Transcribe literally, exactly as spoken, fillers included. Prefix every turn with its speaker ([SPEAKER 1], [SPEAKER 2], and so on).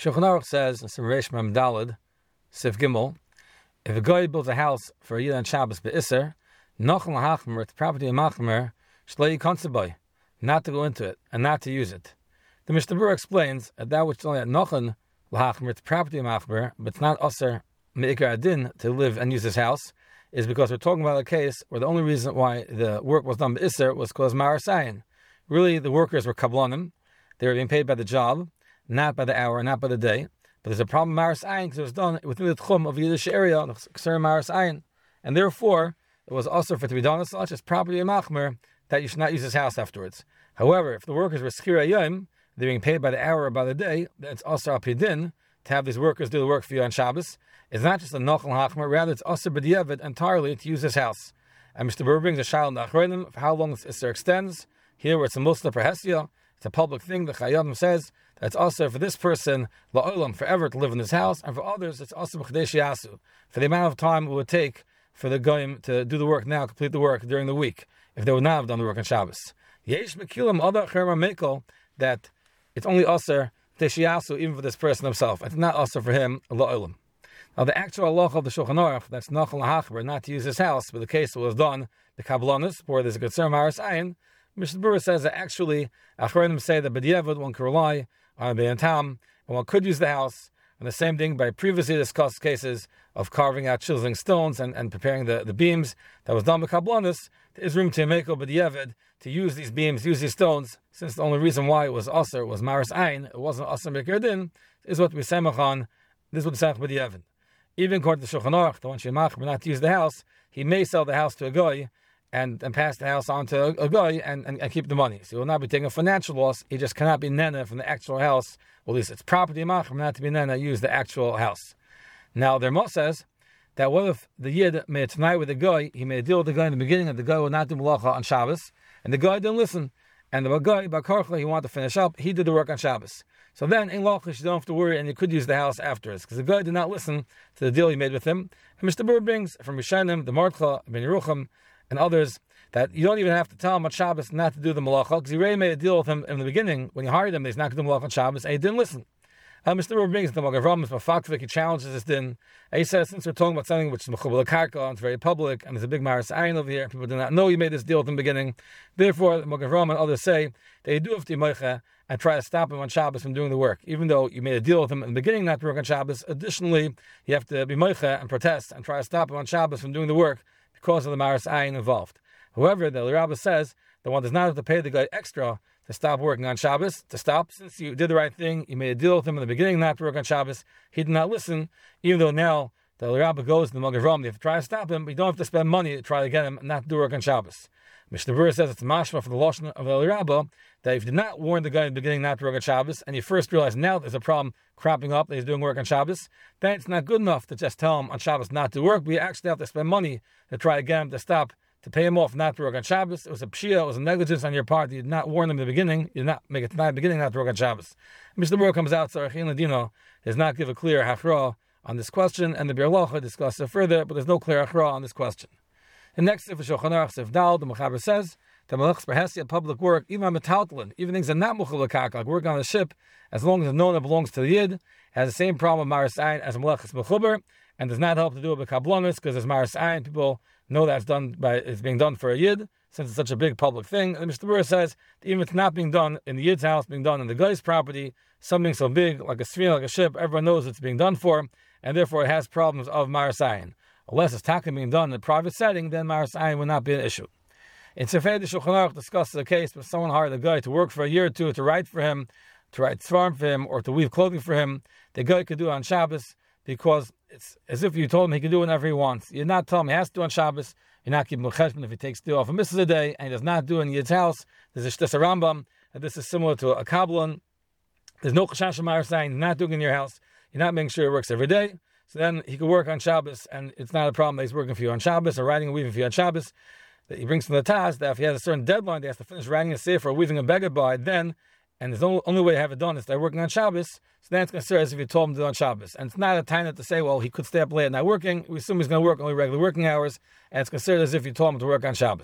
[SPEAKER 1] Shulchan Aruch says in Reish Mem Daled, Sif Gimel, if a guy builds a house for a Yid on Shabbos be'Isser, Nochel Hachmer, the property of Machmer, Shlei Konsebai, not to go into it and not to use it. The Mishnah Berurah explains that that which is only at Nochel Hachmer, it's property of Machmer, but it's not Aser Me'ikar Adin to live and use his house, is because we're talking about a case where the only reason why the work was done be'Isser was because Maras Ayin. Really, the workers were Kablonim, they were being paid by the job, not by the hour, not by the day. But there's a problem with Maras Ayin because it was done within the Tchum of the Yiddish area, the Ksar Maras Ayin. And therefore, it was also for it to be done as such as property of Machmer that you should not use his house afterwards. However, if the workers were Schira Yom, they're being paid by the hour or by the day, then it's also Apidin to have these workers do the work for you on Shabbos. It's not just a Nochel Hachmer, rather it's also B'diavad entirely to use his house. And Mister Berurah brings a Shal Nachronim for how long this Isser extends. Here where it's a Musla Perhesia, it's a public thing. The Chayyim says that it's also for this person, La'olam, forever to live in this house, and for others, it's also B'chdesh Yasu, for the amount of time it would take for the Goyim to do the work now, complete the work during the week, if they would not have done the work on Shabbos. Yesh Mekilim Other Cherma Mekel, that it's only also B'chdesh Yasu, even for this person himself. It's not also for him, La'olam. Now, the actual halacha of the Shulchan Aruch, that's Nochel Hachmer, not to use his house, but the case was done, the Kablonis, where there's a Ksar Maras Ayin. Mishnah Berurah says that actually, Achronim say that B'diavad one could rely on Be'en Tam, and one could use the house. And the same thing by previously discussed cases of carving out chiseling stones and, and preparing the, the beams that was done by Kablonis. There is room to make a B'diavad to use these beams, use these stones, since the only reason why it was Aser was Maras Ayin, it wasn't Aser Me'ikar Din, is what we say on. This is what we say B'diavad. Even according to Shulchan Aruch, the one Shemach, not to use the house, he may sell the house to a guy and, and pass the house on to a, a guy and, and, and keep the money. So he will not be taking a financial loss. He just cannot be nena from the actual house. Well, at least it's property machmer not to be nena, use the actual house. Now, the Rama says that what if the Yid made tonight with the guy, he made a deal with the guy in the beginning, and the guy would not do malacha on Shabbos, and the guy didn't listen. And the guy, Bakarcha, he wanted to finish up, he did the work on Shabbos. So then, in Lachish, you don't have to worry, and you could use the house afterwards, because the guy did not listen to the deal he made with him. And Mister Berurah brings from Rishonim, the Mordcha, Ben Yerucham, and others, that you don't even have to tell him on Shabbos not to do the malacha, because he already made a deal with him in the beginning, when you hired him, that he's not going to do malacha on Shabbos, and he didn't listen. Uh, Mister Berurah brings the Magen Avraham, Mafakvik, he challenges this din, and he says, since we're talking about something which is Mechubal Karka, and it's very public, and there's a big Maras Ayin over here, people do not know you made this deal with him in the beginning, therefore, the Magen Avraham and others say, that you do have to Moicha, and try to stop him on Shabbos from doing the work. Even though you made a deal with him in the beginning not to work on Shabbos, additionally, you have to be moicha and protest and try to stop him on Shabbos from doing the work because of the Maras Ayin involved. However, the Rabbah says that one does not have to pay the guy extra to stop working on Shabbos, to stop, since you did the right thing, you made a deal with him in the beginning not to work on Shabbos, he did not listen, even though now the Rabbah goes to the Magen Avraham, you have to try to stop him, but you don't have to spend money to try to get him not to do work on Shabbos. Mishnah Berurah says it's mashma for the Lashon of the Rabbah that if you did not warn the guy in the beginning not to work on Shabbos, and you first realize now there's a problem cropping up that he's doing work on Shabbos, then it's not good enough to just tell him on Shabbos not to work. We actually have to spend money to try to get him to stop, to pay him off not to work on Shabbos. It was a pshia, it was a negligence on your part. You did not warn him in the beginning. You did not make it in the beginning not to work on Shabbos. Mishnah Berurah comes out, so Archin Ladino does not give a clear hachra on this question, and the Bir Lacha discusses it further, but there's no clear hachra on this question. And next, if Shulchan Aruch Sif Dal, the Mechaber says that malachas perhesia, public work, even on metaltalin, even things that are not muchal l'karka, like work on a ship, as long as it's known it belongs to the Yid, has the same problem with Maras Ayin as malachas mechuber, and does not help to do it with kablonis, because there's Maras Ayin, people know that it's done by it's being done for a Yid, since it's such a big public thing. And Mister Berurah says that even if it's not being done in the Yid's house, being done in the guy's property, something so big like a sphere, like a ship, everyone knows it's being done for, and therefore it has problems of Maras Ayin. Unless it's talking being done in a private setting, then Maras Ayin will not be an issue. In Sefei the Shulchan Aruch discusses a case where someone hired a guy to work for a year or two to write for him, to write svarim for him, or to weave clothing for him. The guy could do it on Shabbos because it's as if you told him he can do whenever he wants. You're not telling him he has to do it on Shabbos. You're not keeping cheshbon if he takes two off and misses a day, and he does not do it in Yid's house. There's a Sh'tes Rambam, and this is similar to a Kabbalah. There's no chashash of Maras Ayin, you're not doing it in your house. You're not making sure he works every day. So then he could work on Shabbos, and it's not a problem that he's working for you on Shabbos or writing and weaving for you on Shabbos. That he brings from the Taz that if he has a certain deadline, he has to finish writing a sefer or weaving a beggar by, then, and there's no only way to have it done is by working on Shabbos, so then it's considered as if you told him to do it on Shabbos. And it's not a time to say, well, he could stay up late and not working. We assume he's going to work only regular working hours, and it's considered as if you told him to work on Shabbos.